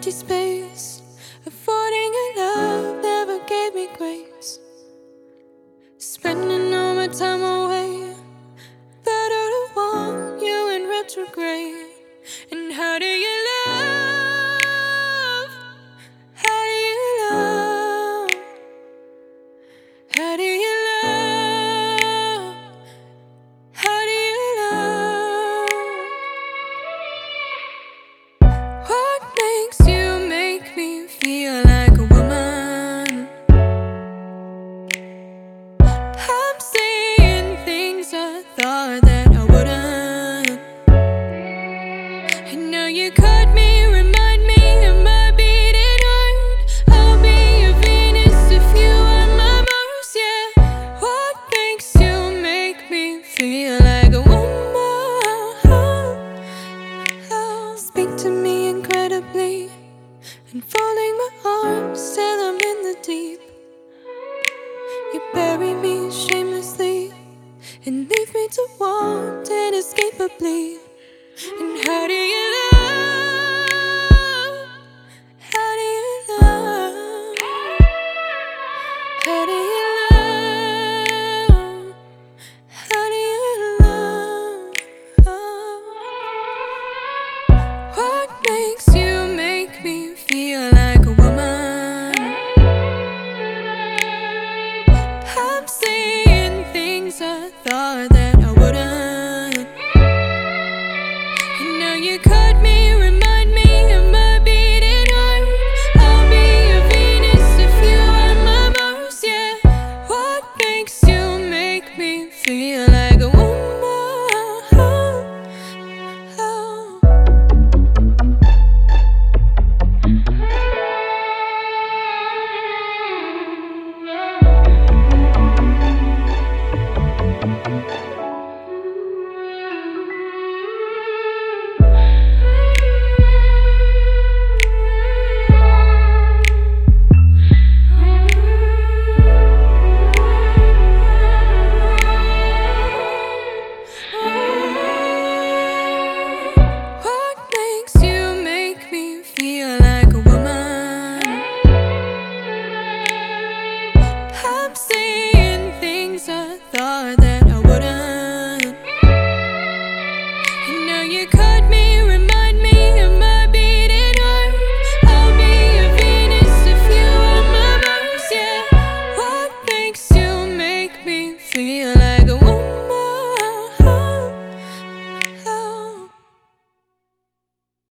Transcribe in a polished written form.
empty space, avoiding a love never gave me grace. Spending all my time away, better to want you in retrograde. And how do you love? How do you love? How do you love? How do you love? What makes you make me feel like a woman? I'm saying things I thought that I wouldn't. I know you cut me, remind me of my beating heart. I'll be your Venus if you are my Mars, yeah. What makes you make me feel like a woman? Speak to me incredibly, unfolding my arms till I'm in the deep. You bury me shamelessly and leave me to want inescapably. And how do you love? How do you love? How do you love? How do you love? What makes you make me feel like a woman? I'm saying things I thought that I wouldn't. I know you cut me, remind me of my beating heart. I'll be your Venus if you are my Mars, yeah. What makes you make me feel like a woman? Feel like a woman. I'm saying things I thought that I wouldn't. I know you cut me, remind me of my beating heart. I'll be your Venus if you are my Mars, yeah. What makes you make me feel